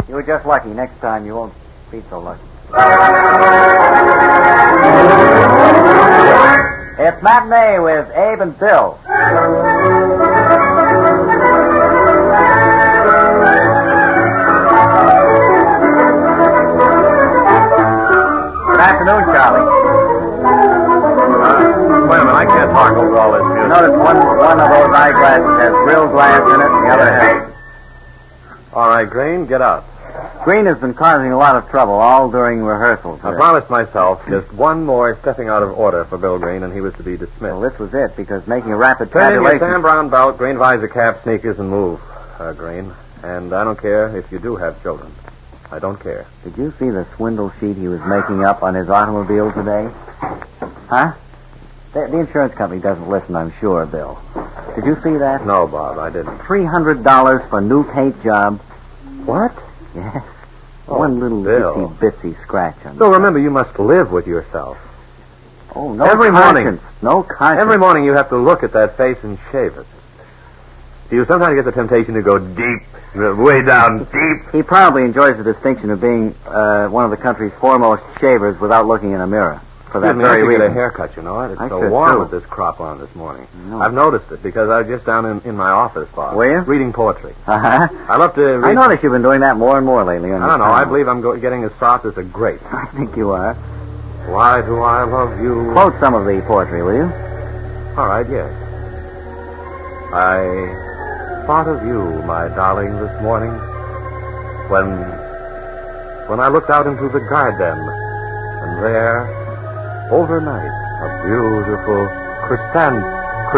You were just lucky. Next time you won't be so lucky. It's Matinee with Abe and Phil. Good afternoon, Charlie. Wait a minute, I can't talk over all this music. Notice one of those eyeglasses has real glass in it, and the other has. All right, Green, get out. Green has been causing a lot of trouble all during rehearsals. I promised myself just one more stepping out of order for Bill Green, and he was to be dismissed. Well, this was it, because making a rapid Turn in your tabulation... Sam Brown belt, green visor cap, sneakers, and move, Green. And I don't care if you do have children. I don't care. Did you see the swindle sheet he was making up on his automobile today? Huh? The insurance company doesn't listen, I'm sure, Bill. Did you see that? No, Bob, I didn't. $300 for new paint job. What? Yes. Oh, One little Bill. itsy-bitsy scratch on Bill, remember, you must live with yourself. Oh, no Every conscience. morning. No conscience. Every morning you have to look at that face and shave it. Do you sometimes get the temptation to go deep, way down deep? He probably enjoys the distinction of being one of the country's foremost shavers without looking in a mirror. For that I very should reason. get a haircut, you know. It's I so should, warm too. with this crop on this morning. No. I've noticed it because I was just down in my office, Bob. Were you? Reading poetry. Uh-huh. I love to read... I notice you've been doing that more and more lately. I don't know. I believe I'm getting as soft as a grape. I think you are. Why do I love you? Quote some of the poetry, will you? All right, yes. I thought of you, my darling, this morning when I looked out into the garden, and there, overnight, a beautiful chrysanthemum.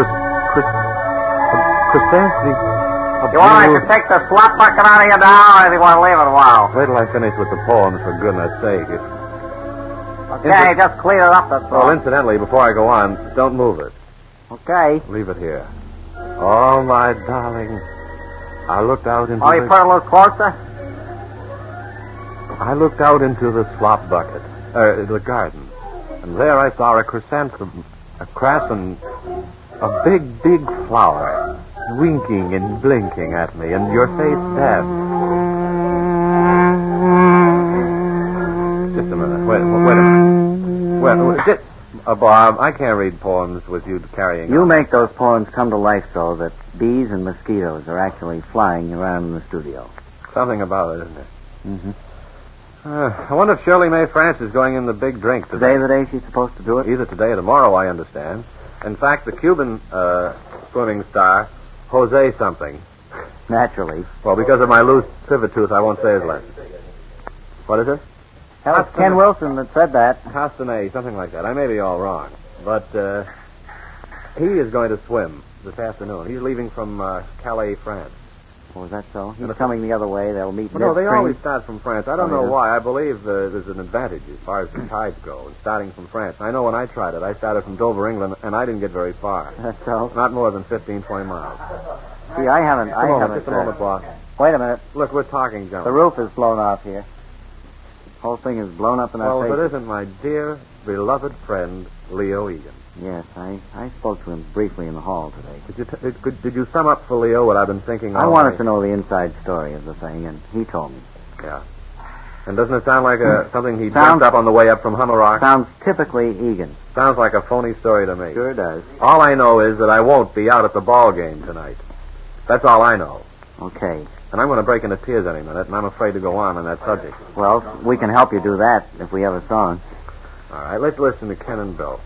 You want I should take the slop bucket out of you now, or do you want to leave it a while? Wait till I finish with the poems, for goodness sake. Okay, just clean it up, that's all. Well, incidentally, before I go on, don't move it. Okay. Leave it here. Oh, my darling, I looked out into Oh, you put it a little closer? I looked out into the slop bucket, the garden, and there I saw a chrysanthemum, a big, big flower, winking and blinking at me, and your face danced. Just a minute. Wait a minute. Bob, I can't read poems with you carrying You on. make those poems come to life so that bees and mosquitoes are actually flying around in the studio. Something about it, isn't it? Mm-hmm. I wonder if Shirley Mae France is going in the big drink today. Today the day she's supposed to do it? Either today or tomorrow, I understand. In fact, the Cuban swimming star, Jose something. Naturally. Well, because of my loose pivot tooth, I won't say his last. What is it? Hell, it's Ken Wilson that said that. Castanet, something like that. I may be all wrong. But he is going to swim this afternoon. He's leaving from Calais, France. Oh, is that so? He's coming the other way. They'll meet Well, no, they midstream. always start from France. I don't Oh, know yeah. why. I believe there's an advantage as far as the tides go in starting from France. I know when I tried it, I started from Dover, England, and I didn't get very far. That's so. Not more than 15, 20 miles. See, I haven't. Just a moment, boss. Wait a minute. Look, we're talking, John. The roof is blown off here. The whole thing is blown up in our Well, if faces. it isn't my dear, beloved friend, Leo Egan. Yes, I spoke to him briefly in the hall today. Did you sum up for Leo what I've been thinking all I wanted day? to know the inside story of the thing, and he told me. Yeah. And doesn't it sound like something he Sounds- dreamt up on the way up from Hummerock? Sounds typically Egan. Sounds like a phony story to me. Sure does. All I know is that I won't be out at the ball game tonight. That's all I know. Okay. And I'm going to break into tears any minute, and I'm afraid to go on that subject. Well, we can help you do that if we have a song. All right, let's listen to Ken and Bill.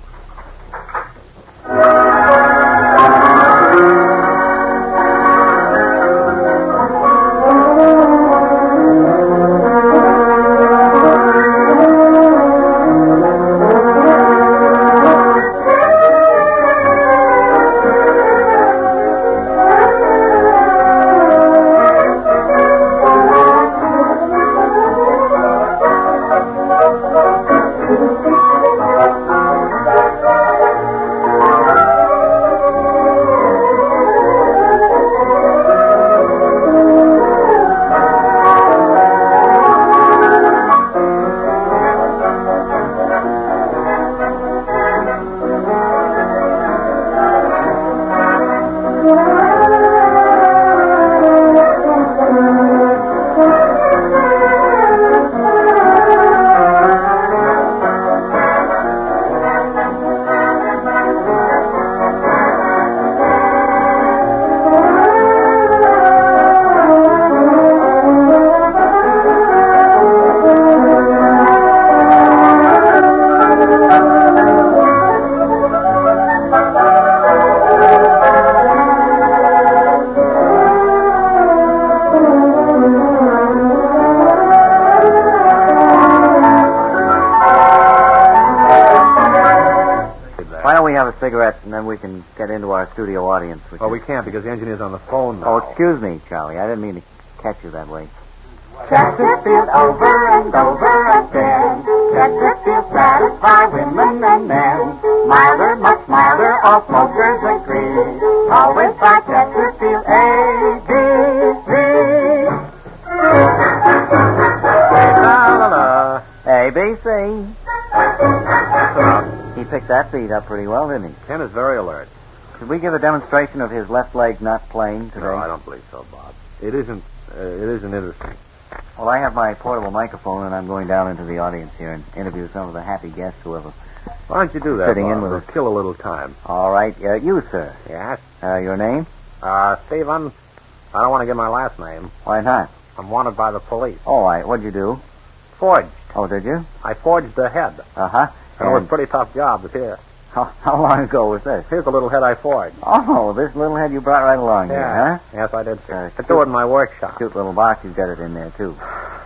cigarette, and then we can get into our studio audience. Oh, we can't because the engineer's on the phone now. Oh, excuse me, Charlie. I didn't mean to catch you that way. Chesterfield over and over again. Chesterfield satisfy women and men. Milder, much milder, all smokers agree. Always buy Chesterfield ABC. ABC. He picked that beat up pretty well, didn't he? Ken is very alert. Should we give a demonstration of his left leg not playing today? No, I don't believe so, Bob. It isn't interesting. Well, I have my portable microphone, and I'm going down into the audience here and interview some of the happy guests who have Why don't you do that, Sitting Bob? in with It'll us. kill a little time. All right. You, sir. Yes? Your name? Stephen, I don't want to give my last name. Why not? I'm wanted by the police. Oh, what'd you do? Forged. Oh, did you? I forged the head. Uh-huh. It was a pretty tough job to hear. How long ago was this? Here's the little head I forged. Oh, this little head you brought right along here, huh? Yes, I did, sir. I cute- do it in my workshop. Cute little box. You've got it in there, too.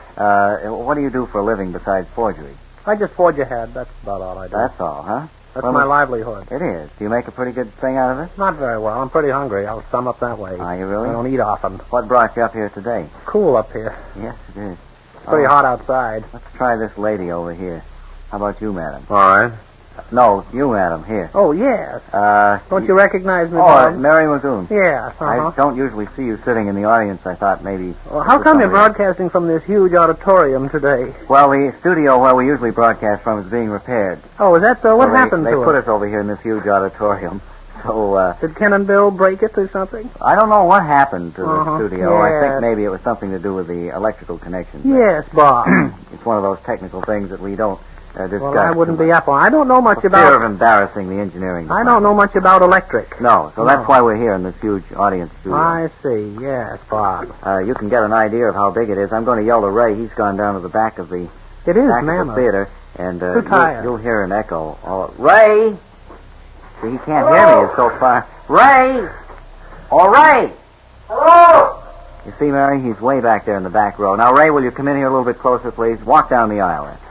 What do you do for a living besides forgery? I just forge a head. That's about all I do. That's all, huh? That's well, my livelihood. It is. Do you make a pretty good thing out of it? Not very well. I'm pretty hungry. I'll sum up that way. Are you really? I don't eat often. What brought you up here today? Cool up here. Yes, it is. It's pretty hot outside. Let's try this lady over here. How about you, madam? All right. No, you, madam, here. Oh, yes. Don't you recognize me, Oh, Bob? Mary Magoon. Yes, I don't usually see you sitting in the audience. I thought maybe... Well, how come you're broadcasting from this huge auditorium today? Well, the studio where we usually broadcast from is being repaired. Oh, is that so? What happened they to put it? us over here in this huge auditorium. So, Did Ken and Bill break it or something? I don't know what happened to the studio. I yes. think maybe it was something to do with the electrical connections. Yes, Bob. It's one of those technical things that we don't discuss. Well, I wouldn't too be much. up on. I don't know much For about... fear of embarrassing the engineering I don't know much about electric. No, so that's why we're here in this huge audience studio. I see. Yes, Bob. You can get an idea of how big it is. I'm going to yell to Ray. He's gone down to the back of the It is, back of mammoth. the theater, and Too tired. you'll hear an echo. Oh, Ray! See, he can't hear me. It's so far. Ray! Oh, Ray! Hello? You see, Mary, he's way back there in the back row. Now, Ray, will you come in here a little bit closer, please? Walk down the aisle there.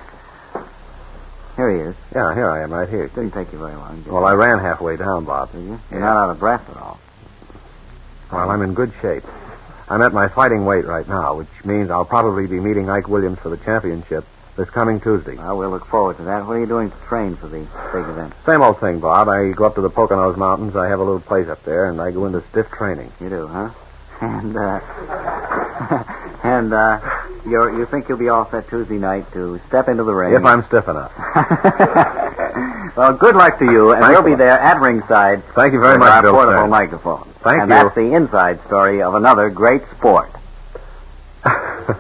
Here he is. Yeah, here I am, right here. Didn't take you very long, did Well, I ran halfway down, Bob. Did you? You're not out of breath at all. Well, I'm in good shape. I'm at my fighting weight right now, which means I'll probably be meeting Ike Williams for the championship this coming Tuesday. Well, we'll look forward to that. What are you doing to train for the big event? Same old thing, Bob. I go up to the Poconos Mountains. I have a little place up there, and I go into stiff training. You do, huh? And, you think you'll be all set Tuesday night to step into the ring? If I'm stiff enough. Well, good luck to you, and Thanks we'll a be lot. there at ringside. Thank you very with much, our Bill portable Stern. microphone. Thank and you. that's the inside story of another great sport. Well,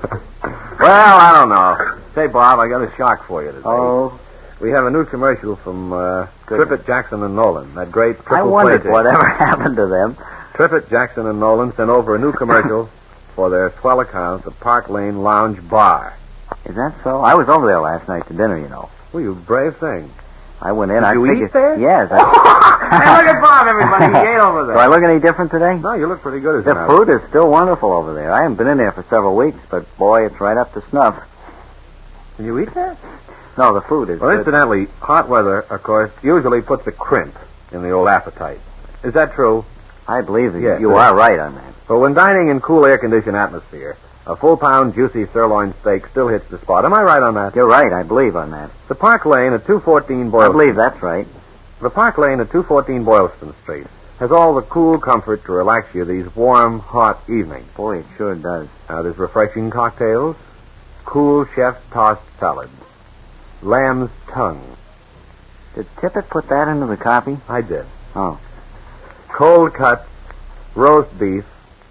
I don't know. Say, Bob, I got a shock for you today. Oh, We have a new commercial from Trippett, Jackson, and Nolan. That great triple I wondered play tape. whatever happened to them. Trippett, Jackson, and Nolan sent over a new commercial for their swell account, the Park Lane Lounge Bar. Is that so? I was over there last night to dinner, you know. Well, you brave thing. I went in. Did I you figured, eat there? Yes. Hey, look at Bob, everybody. He ate over there. Do I look any different today? No, you look pretty good as The an food is still wonderful over there. I haven't been in there for several weeks, but boy, it's right up to snuff. Can you eat there? No, the food is Well, good. incidentally, hot weather, of course, usually puts a crimp in the old appetite. Is that true? I believe that Yes, you it are right on that. But when dining in cool air-conditioned atmosphere, a full-pound juicy sirloin steak still hits the spot. Am I right on that? You're right. I believe on that. The Park Lane at 214 I Boylston. believe that's right. The Park Lane at 214 Boylston Street has all the cool comfort to relax you these warm, hot evenings. Boy, it sure does. There's refreshing cocktails, cool chef's tossed salads, lamb's tongue. Did Tippett put that into the copy? I did. Oh. Cold cuts, roast beef,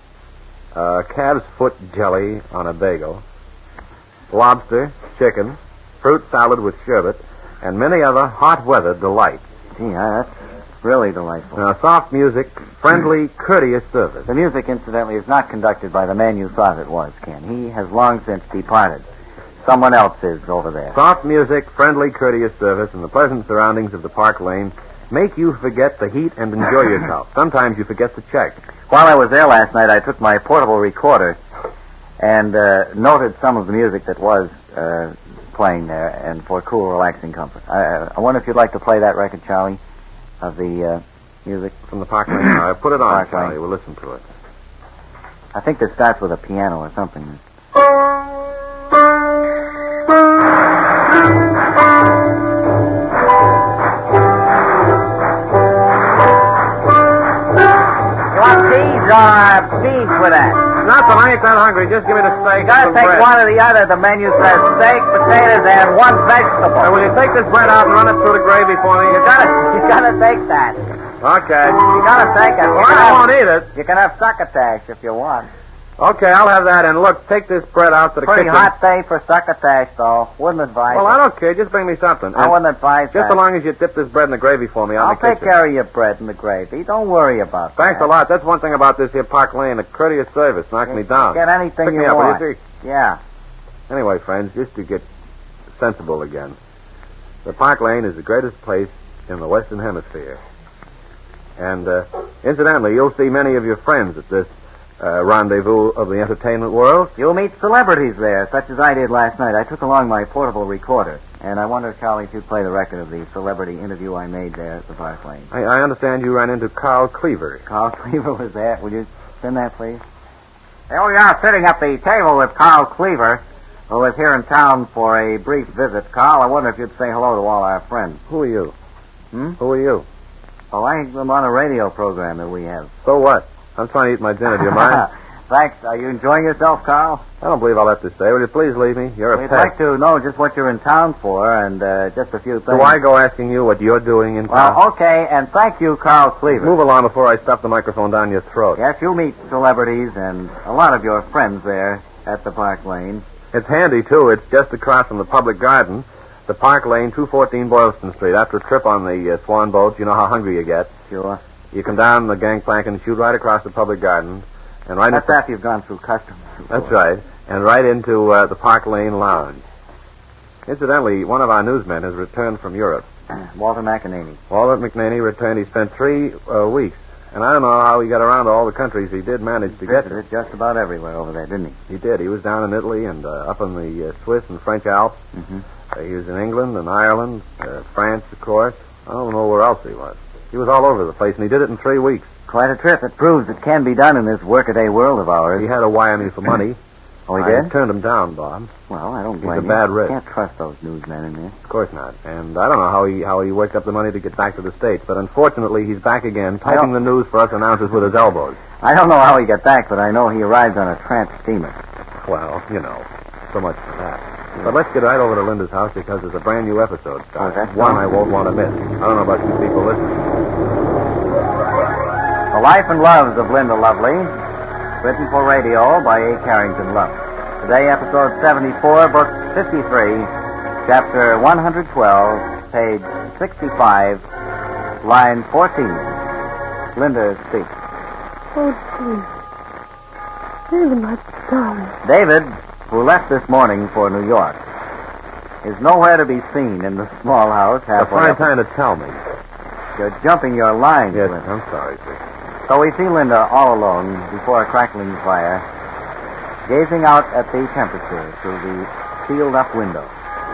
calf's foot jelly on a bagel, lobster, chicken, fruit salad with sherbet, and many other hot weather delights. Gee, that's really delightful. Soft music, friendly, courteous service. The music, incidentally, is not conducted by the man you thought it was, Ken. He has long since departed. Someone else is over there. Soft music, friendly, courteous service, and the pleasant surroundings of the Park Lane make you forget the heat and enjoy yourself. Sometimes you forget to check. While I was there last night, I took my portable recorder and noted some of the music that was playing there, and for cool, relaxing comfort. I wonder if you'd like to play that record, Charlie. Of the music? From the Park Lane. All right, put it on, Park Charlie. Lane. We'll listen to it. I think this starts with a piano or something. Beans with that. Nothing. I ain't that hungry. Just give me the steak. You gotta and take bread. one or the other. The menu says steak, potatoes, and one vegetable. Will you take this bread out and run it through the gravy for me? You gotta take that. Okay. You gotta take it. Well, I won't eat it. You can have succotash if you want. Okay, I'll have that. And look, take this bread out to the Pretty kitchen. hot day for succotash, though. Wouldn't advise Well, it. I don't care. Just bring me something. I wouldn't advise Just that. so long as you dip this bread in the gravy for me out I'll in the take kitchen. care of your bread and the gravy. Don't worry about Thanks that. a lot. That's one thing about this here Park Lane. A courteous service knocks me down. Get anything Pick you me up, want. will you, see? Yeah. Anyway, friends, just to get sensible again, the Park Lane is the greatest place in the Western Hemisphere. And, incidentally, you'll see many of your friends at this rendezvous of the entertainment world. You'll meet celebrities there, such as I did last night. I took along my portable recorder, and I wonder, Charlie, if you'd play the record of the celebrity interview I made there at the Park Lane. I understand you ran into Carl Cleaver. Carl Cleaver was there. Will you send that, please? Here we are sitting at the table with Carl Cleaver, who is here in town for a brief visit. Carl, I wonder if you'd say hello to all our friends. Who are you? Hmm? Who are you? Oh, I'm on a radio program that we have. So what? I'm trying to eat my dinner. Do you mind? Thanks. Are you enjoying yourself, Carl? I don't believe I'll have to stay. Will you please leave me? You're a We'd pest. like to know just what you're in town for and just a few things. Do I go asking you what you're doing in town? Well, okay, and thank you, Carl Cleaver. Move along before I stuff the microphone down your throat. Yes, you'll meet celebrities and a lot of your friends there at the Park Lane. It's handy, too. It's just across from the public garden. The Park Lane, 214 Boylston Street. After a trip on the swan boat, you know how hungry you get. Sure. You come down the gangplank and shoot right across the public garden. And right That's into... after you've gone through customs. That's right. And right into the Park Lane Lounge. Incidentally, one of our newsmen has returned from Europe. Walter McEnany. Walter McNaney returned. He spent 3 weeks. And I don't know how he got around to all the countries he did manage to get to. Visited just about everywhere over there, didn't he? He did. He was down in Italy and up in the Swiss and French Alps. Mm-hmm. He was in England and Ireland, France, of course. I don't know where else he was. He was all over the place, and he did it in 3 weeks. Quite a trip. It proves it can be done in this workaday world of ours. He had to wire me for money. Oh, he I did? turned him down, Bob. Well, I don't He's blame a you. bad risk. Can't trust those newsmen in there. Of course not. And I don't know how he worked up the money to get back to the States, but unfortunately he's back again, typing the news for us announcers with his elbows. I don't know how he got back, but I know he arrived on a tramp steamer. Well, you know, so much for that. But let's get right over to Linda's house because there's a brand new episode starting. Oh, that's one so? I won't want to miss. I don't know about you people listening. The Life and Loves of Linda Lovely, written for radio by A. Carrington Love. Today, episode 74, book 53, chapter 112, page 65, line 14. Linda speaks. Oh, please. David, my darling. David, who left this morning for New York, is nowhere to be seen in the small house A halfway fine up. time to tell me. You're jumping your lines, Yes, Linda. I'm sorry, sir. So we see Linda all alone before a crackling fire, gazing out at the temperature through the sealed-up window.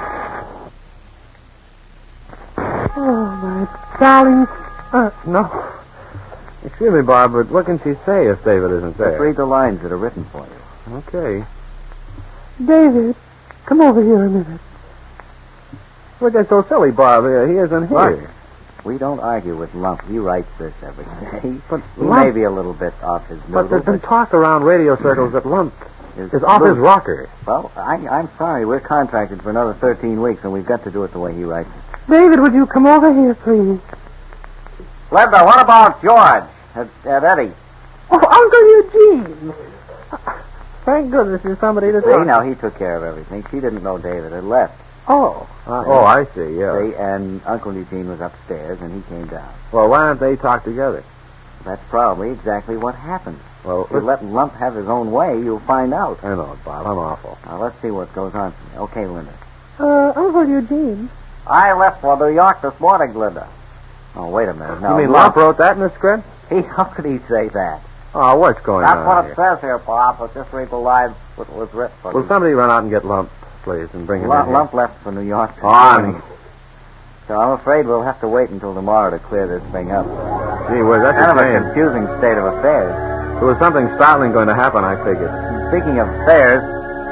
Oh, my darling. No. Excuse me, Bob, but what can she say if David isn't Just there? read the lines that are written for you. Okay. David, come over here a minute. Look, that's so silly, Bob. He isn't here. What? We don't argue with Lump. He writes this every day. But He Lump- may be a little bit off his noodle, But there's been talk around radio circles that Lump is off his rocker. Well, I'm sorry. We're contracted for another 13 weeks, and we've got to do it the way he writes it. David, would you come over here, please? Linda, what about George at Eddie? Oh, Uncle Eugene. Thank goodness there's somebody to See, talk. now he took care of everything. She didn't know David had left. Oh. I see, yeah. See, and Uncle Eugene was upstairs, and he came down. Well, why don't they talk together? That's probably exactly what happened. Well, If you let Lump have his own way, you'll find out. I know it, Bob. I'm awful. Now, let's see what goes on. Okay, Linda. Uncle Eugene. I left for New York this morning, Linda. Oh, wait a minute. Now, You mean Lump wrote that in the script? How could he say that? Oh, what's going That's on what here? it says here, Bob. Let's just read the lines that was written for Will you. somebody run out and get Lump, please, and bring him in here? Lump left for New York this On. morning. So I'm afraid we'll have to wait until tomorrow to clear this thing up. Gee whiz, that's Kind of a a shame. confusing state of affairs. There was something startling going to happen, I figured. Speaking of affairs,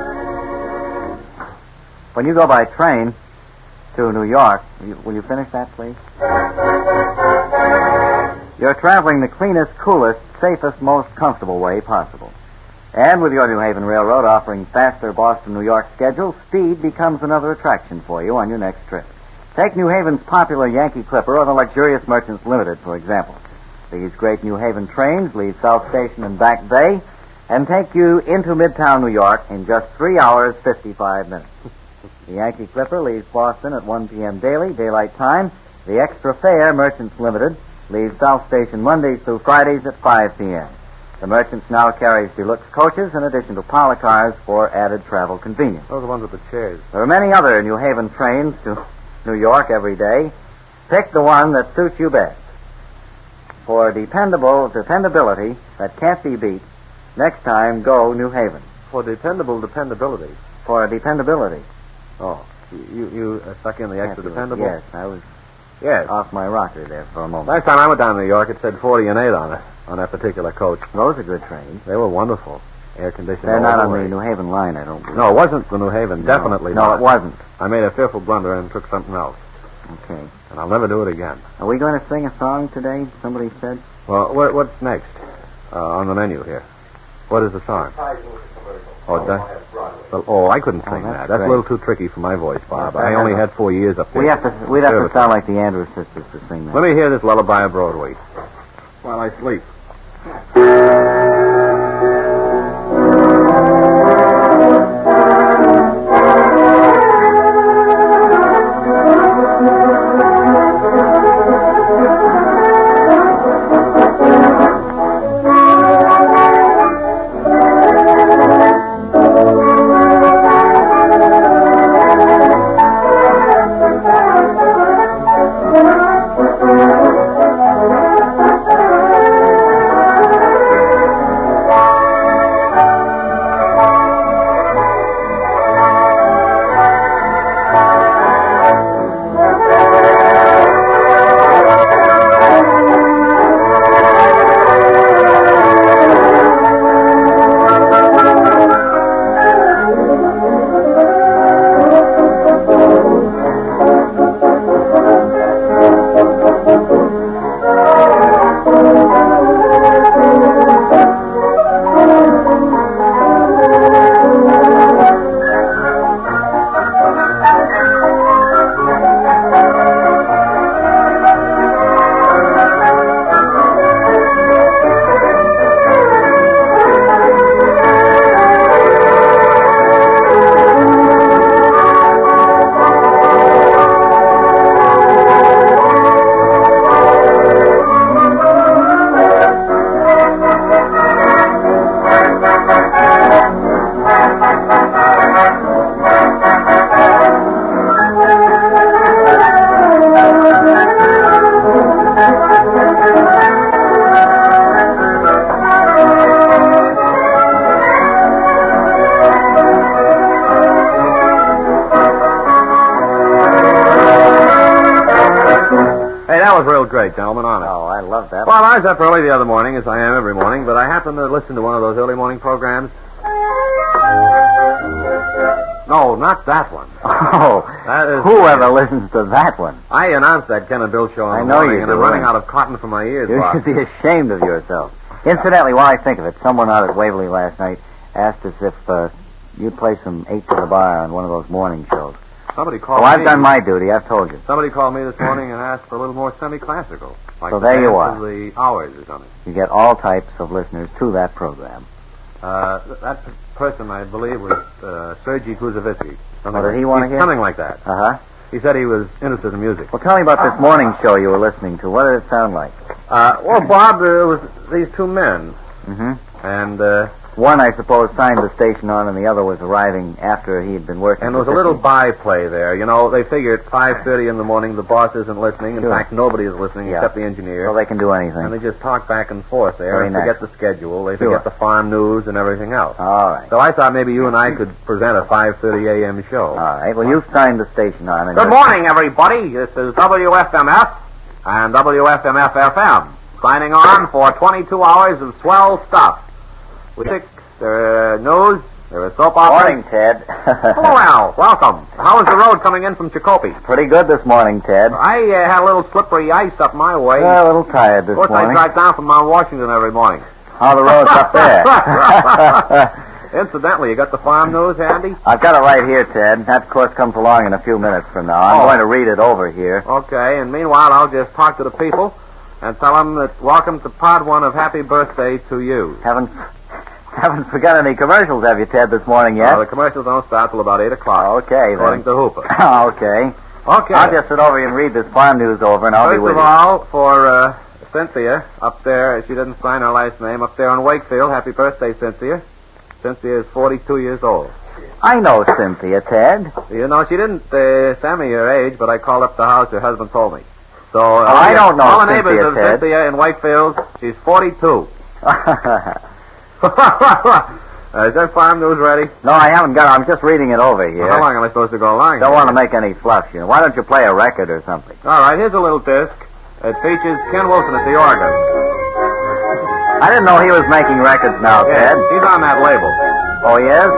when you go by train to New York, will you finish that, please? You're traveling the cleanest, coolest, safest, most comfortable way possible. And with your New Haven Railroad offering faster Boston-New York schedules, speed becomes another attraction for you on your next trip. Take New Haven's popular Yankee Clipper or the luxurious Merchants Limited, for example. These great New Haven trains leave South Station and Back Bay and take you into Midtown New York in just 3 hours, 55 minutes. The Yankee Clipper leaves Boston at 1 p.m. daily, daylight time. The extra fare, Merchants Limited, leaves South Station Mondays through Fridays at 5 p.m. The Merchants now carries deluxe coaches in addition to parlor cars for added travel convenience. Those are the ones with the chairs. There are many other New Haven trains to New York every day. Pick the one that suits you best. For dependability that can't be beat, next time go New Haven. For dependability. For dependability. Oh, you stuck in the extra dependable? Yes, I was Yes. off my rocker there for a moment. Last time I went down to New York, it said 40 and 8 on it, on that particular coach. Those are good trains. They were wonderful. Air conditioned. They're not all on the the way. New Haven line, I don't believe. No, it wasn't the New Haven. Definitely No, not. it wasn't. I made a fearful blunder and took something else. Okay. And I'll never do it again. Are we going to sing a song today? Somebody said. Well, what's next on the menu here? What is the song? Oh, I couldn't sing that's that. That's great. a little too tricky for my voice, Bob. Yes, I only had 4 years up there. We'd have to sound like the Andrews sisters to sing that. Let me hear this lullaby of Broadway while I sleep. That was real great, gentlemen, honest. Oh, I love that. Well, I was up early the other morning, as I am every morning, but I happened to listen to one of those early morning programs. No, not that one. Oh, That is- whoever listens to that one. I announced that Ken and Bill show in I the know morning, you and I'm do, running and- out of cotton for my ears, You Bob. should be ashamed of yourself. Incidentally, while I think of it, someone out at Waverly last night asked us if you'd play some 8 to the Bar on one of those morning shows. Somebody called Well, I've me. done my duty. I've told you. Somebody called me this morning and asked for a little more semi-classical. Like So the there you dance are. of the hours or something. You get all types of listeners to that program. That person, I believe, was Sergei Kuzovitsky. Oh, did he want to hear? Something like that. Uh-huh. He said he was interested in music. Well, tell me about this morning show you were listening to. What did it sound like? Well, Bob, there was these two men, Mm-hmm. and One, I suppose, signed the station on, and the other was arriving after he had been working. And there was a little byplay there. You know, they figure at 5:30 in the morning the boss isn't listening. In Sure. fact, nobody is listening Yeah. except the engineer. So they can do anything. And they just talk back and forth there Very and nice. forget the schedule. They Sure. forget the farm news and everything else. All right. So I thought maybe you and I could present a 5:30 a.m. show. All right. Well, you've signed the station on. And Good morning, everybody. This is WFMF and WFMF-FM signing on for 22 hours of swell stuff. With news, there is soap opera. Morning, Ted. Hello, Al. Welcome. How is the road coming in from Chicopee? Pretty good this morning, Ted. I had a little slippery ice up my way. A little tired this Of course, morning. I drive down from Mount Washington every morning. How the road's up there? Incidentally, you got the farm news handy? I've got it right here, Ted. That, of course, comes along in a few minutes from now. I'm Oh. going to read it over here. Okay, and meanwhile, I'll just talk to the people and tell them that welcome to part one of Happy Birthday to you. Haven't forgot any commercials, have you, Ted, this morning yet? The commercials don't start till about 8 o'clock. Okay, According then. to Hooper. Okay. Okay. I'll just sit over here and read this farm news over, and I'll be First with of you. all, for Cynthia, up there, she didn't sign her last name, up there in Wakefield. Happy birthday, Cynthia. Cynthia is 42 years old. I know Cynthia, Ted. You know, she didn't send me her age, but I called up the house. Her husband told me. So I don't know all the neighbors Cynthia, of Ted. Cynthia in Wakefield, she's 42. Is that farm news ready? No, I haven't got it. I'm just reading it over here. Well, how long am I supposed to go along? Don't want to make any fluff, you know. Why don't you play a record or something? All right, here's a little disc. It features Ken Wilson at the organ. I didn't know he was making records now, Yeah, Ted. he's on that label. Oh, he is?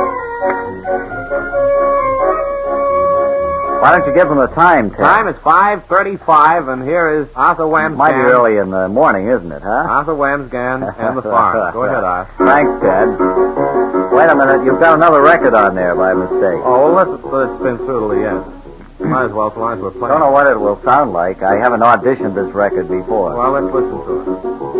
Why don't you give them the time, Ted? Time is 5:35, and here is Arthur Wamsgan. Mighty early in the morning, isn't it, huh? Arthur Wamsgan and the farm. Go ahead, Arthur. Thanks, Ted. Wait a minute. You've got another record on there by mistake. Oh, well, let's spin through till the end. Might as well, so long as we're I playing. don't know what it will sound like. I haven't auditioned this record before. Well, let's listen to it.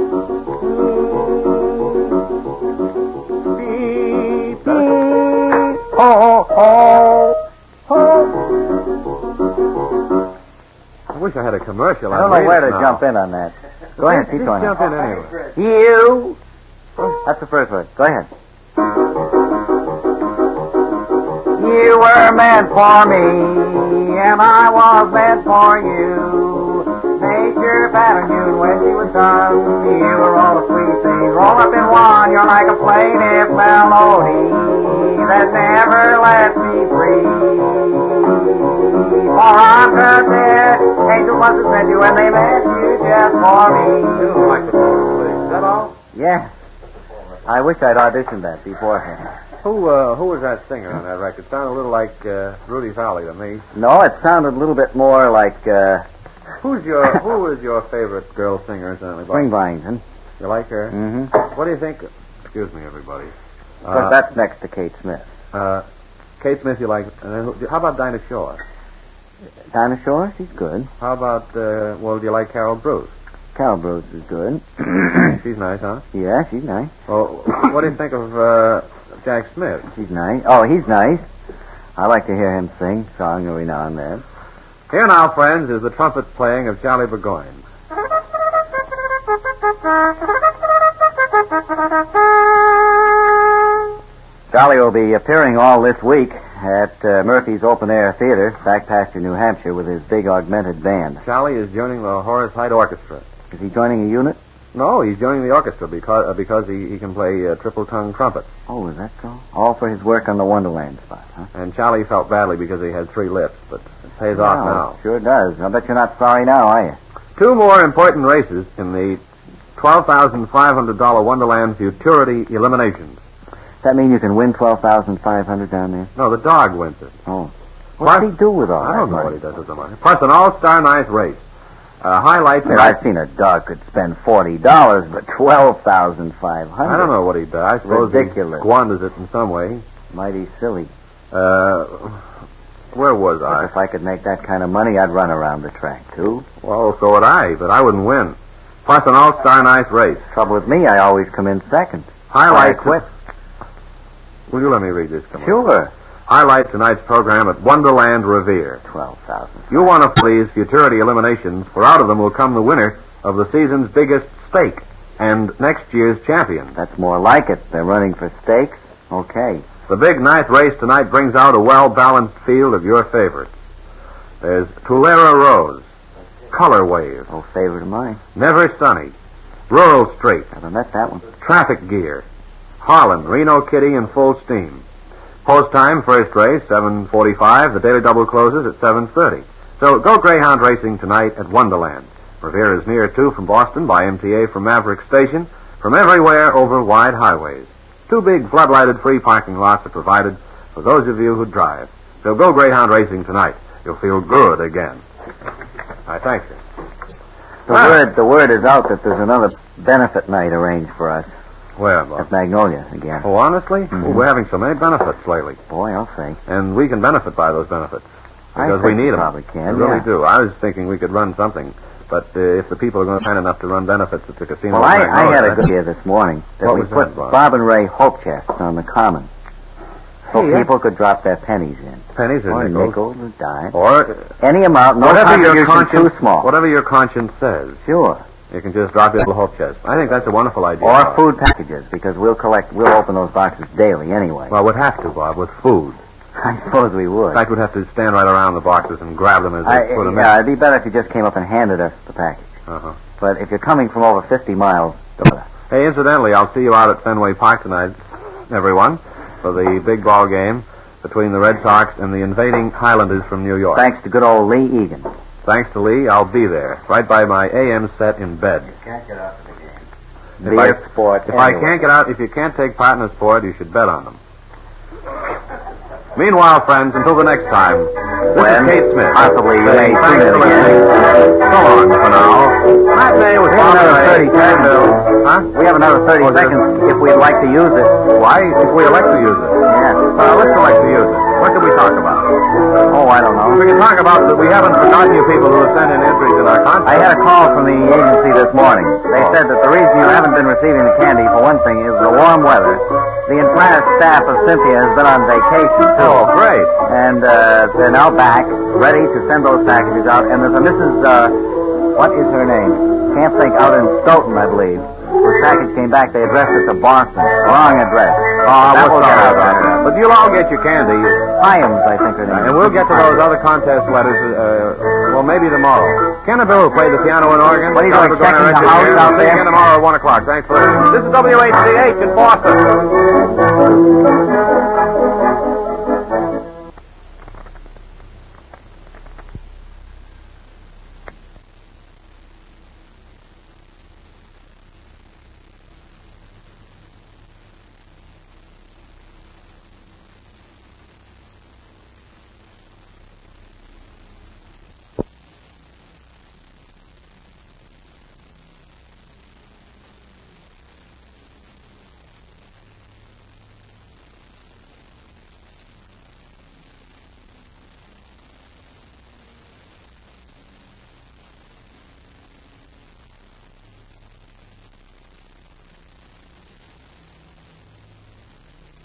I wish I had a commercial. I don't know where to jump in on that. Go ahead, keep going. Jump in anyway. You. That's the first word. Go ahead. You were meant for me, and I was meant for you. Nature patterned you when she was done. You were all the sweet things rolled up in one. You're like a plaintive melody that never lets me free. For I'm content, angels must have sent you, and they meant you just for me. You don't like the phone, please. Is that all? Yeah. I wish I'd auditioned that beforehand. Who was that singer on that record? Sounded a little like Rudy Fowley to me. No, it sounded a little bit more like Who is your favorite girl singer, incidentally? Spring Byington. You like her? Mm-hmm. What do you think? Excuse me, everybody. Of course, that's next to Kate Smith. Kate Smith, you like? How about Dinah Shore? Dinah Shore, she's good. How about do you like Carol Bruce? Carol Bruce is good. She's nice, huh? Yeah, she's nice. Well, what do you think of Jack Smith? She's nice. Oh, he's nice. I like to hear him sing song every now and then. Here now, friends, is the trumpet playing of Charlie Burgoyne. Charlie will be appearing all this week at Murphy's Open Air Theater, back pasture, New Hampshire, with his big augmented band. Charlie is joining the Horace Heidt Orchestra. Is he joining a unit? No, he's joining the orchestra because he can play triple-tongue trumpet. Oh, is that so? All for his work on the Wonderland spot, huh? And Charlie felt badly because he had 3 lips, but it pays off Well, now. it sure does. I bet you're not sorry now, are you? 2 more important races in the $12,500 Wonderland Futurity Eliminations. Does that mean you can win $12,500 down there? No, the dog wins it. Oh. What does he do with all that I don't know money? what he does with the money. Plus an all-star ninth race. Highlights. Well, I've seen a dog could spend $40, but $12,500. I don't know what he does. I suppose Ridiculous. he squanders it in some way. Mighty silly. Where was Look, I? if I could make that kind of money, I'd run around the track, too. Well, so would I, but I wouldn't win. Plus an all-star ninth race. Trouble with me, I always come in second. Highlights. I quit. Will you let me read this commercial? Sure. Highlight tonight's program at Wonderland Revere. 12,000. You want to please Futurity Eliminations, for out of them will come the winner of the season's biggest stake. and next year's champion. That's more like it. They're running for stakes. Okay. The big ninth race tonight brings out a well-balanced field of your favorites. There's Tulare Rose, Color Wave, Oh, favorite of mine. Never Sunny, Rural Straight, Haven't met that one. Traffic Gear, Harlan, Reno Kitty, and Full Steam. Post time, first race, 7:45. The Daily Double closes at 7:30. So go Greyhound Racing tonight at Wonderland. Revere is near, too, from Boston by MTA from Maverick Station, from everywhere over wide highways. 2 big floodlighted free parking lots are provided for those of you who drive. So go Greyhound Racing tonight. You'll feel good again. I thank you. The word is out that there's another benefit night arranged for us Where, Bob? at Magnolia again. Oh, honestly? Well, we're having so many benefits lately. Boy, I'll say. And we can benefit by those benefits. I Because think we need we them. probably can, We really yeah. do. I was thinking we could run something. But if the people are going to kind enough to run benefits at the casino... Well, in I Magnolia, had a good idea this morning that What we was put that, Bob? Bob and Ray Hope chests on the common so Hey, yeah. people could drop their pennies in. pennies or Or nickels. nickels or dimes. Or Any amount, no whatever your contribution conscience, too small. Whatever your conscience says, Sure. you can just drop your little hope chest. I think that's a wonderful idea. Or Bob. food packages, because we'll open those boxes daily anyway. Well, we'd have to, Bob, with food. I suppose we would. In fact, we'd have to stand right around the boxes and grab them as they put them Yeah, it'd be better if you just came up and handed us the package. in. Uh-huh. But if you're coming from over 50 miles, don't bother. Hey, incidentally, I'll see you out at Fenway Park tonight, everyone, for the big ball game between the Red Sox and the invading Highlanders from New York. Thanks to good old Lee Egan. Thanks to Lee, I'll be there, right by my AM set in bed. Can't get out of the game. If Be I- a sport. If I anyway. can't get out, if you can't take part in a sport, you should bet on them. Meanwhile, friends, until the next time, this When is Kate Smith. possibly you saying may thanks tune in for again. listening. So long for now. Matinee with We have Bob another and 30 Ray. seconds. Huh? We have another 30 Oh, there- seconds if we'd like to use it. Why? If we elect to use it. Yeah. Let's elect to use it. What can we talk about? Oh, I don't know. We can talk about that we haven't forgotten you people who have sent in entries in our contest. I had a call from the agency this morning. They said that the reason you haven't been receiving the candy, for one thing, is the warm weather. The entire staff of Cynthia has been on vacation, too. Oh, great. And they're now back, ready to send those packages out. And there's a Mrs., what is her name? Can't think, out in Stoughton, I believe. Whose package came back, they addressed it to Boston. Wrong address. Oh, That we're will get sorry out about right that. away. But you'll all get your candy. Hyams, I think her name is. And we'll get to those other contest letters, well, maybe tomorrow. Ken and Bill will play the piano and organ. What are you doing, We're gonna checking the arrange it house here. out We'll see you there? again tomorrow at 1 o'clock. Thanks for listening. This is WHCH in Boston.